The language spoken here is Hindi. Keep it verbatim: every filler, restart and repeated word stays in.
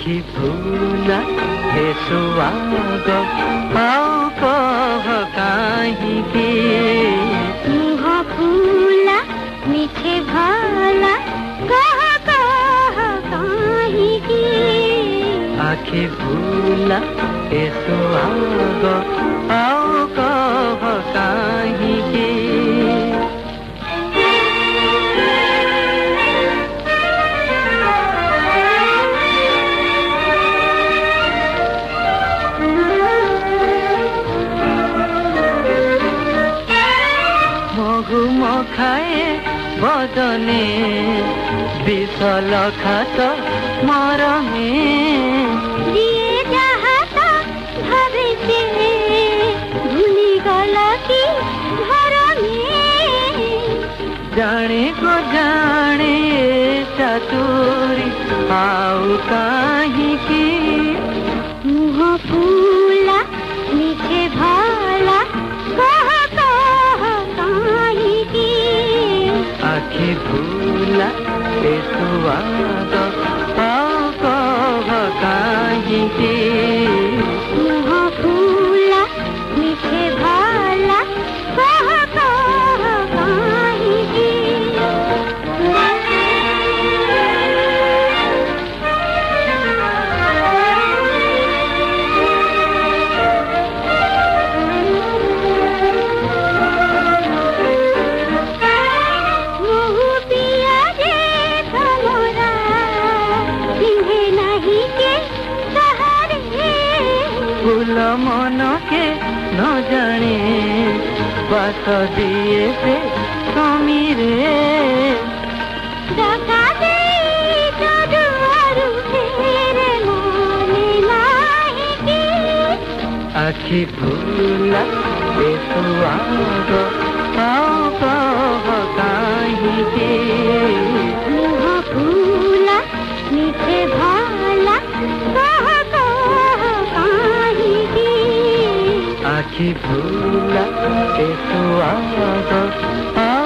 आखि फूला हे सुहाग आओ कह काहीँकी मुह फूला मिठे भला कह कह काहीँकी आखि फूला हे सुहाग आओ कह काहीँकी खाए बदने विशल खात मरमे दिए जहाँ भावे से भूली गला की घर में जाने को जाने चातुरी आओ काहीँकी मुह फूला मीठे भला कह कह काहीँकी आखि फूला हे सुहाग आओ कह काहीँकी मुह फूला मीठे भला कह कह काहीँकी फूल मन के न जाने बात दिए से समीरे आखि फूला हे सुहाग आओ कह काहीँकी मुह फूला मीठे भला कह कह काहीँकी आखि फूला हे सुहाग